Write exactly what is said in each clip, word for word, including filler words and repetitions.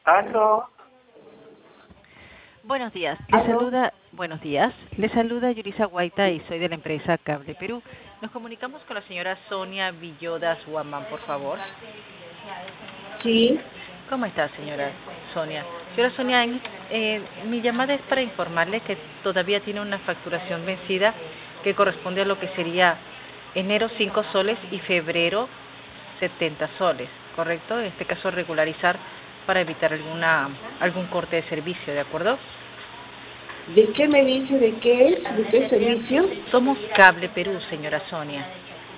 Aló. Buenos días, le Aló. saluda, buenos días, le saluda Yurisa Guaita y soy de la empresa Cable Perú. Nos comunicamos con la señora Sonia Villodas Guamán, por favor. Sí. ¿Cómo está, señora Sonia? Señora Sonia, en- eh, mi llamada es para informarle que todavía tiene una facturación vencida que corresponde a lo que sería enero cinco soles y febrero setenta soles, ¿correcto? En este caso regularizar para evitar alguna algún corte de servicio, ¿de acuerdo? ¿De qué me dice? ¿De qué es? ¿De qué servicio? Somos Cable Perú, señora Sonia.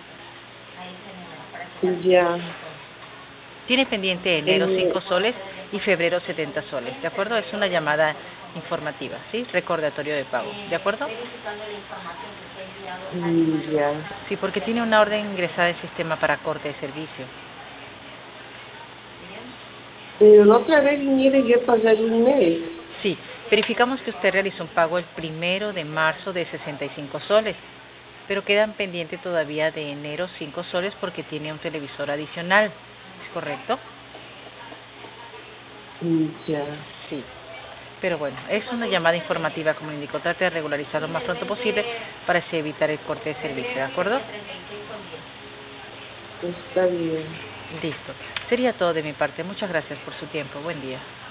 Ya. Tiene pendiente enero Eh, cinco soles y febrero setenta soles, ¿de acuerdo? Es una llamada informativa, ¿sí? Recordatorio de pago, ¿de acuerdo? mm, ya. Sí, porque tiene una orden ingresada en sistema para corte de servicio. Pero la otra vez vinieron yo a pagar un mes. Sí, verificamos que usted realizó un pago el primero de marzo de sesenta y cinco soles, pero quedan pendiente todavía de enero cinco soles porque tiene un televisor adicional, ¿es correcto? Mm, Ya. Sí. Pero bueno, es una llamada informativa, como indicó, trate de regularizar lo más pronto posible para así evitar el corte de servicio, ¿de acuerdo? Está bien. Listo. Sería todo de mi parte. Muchas gracias por su tiempo. Buen día.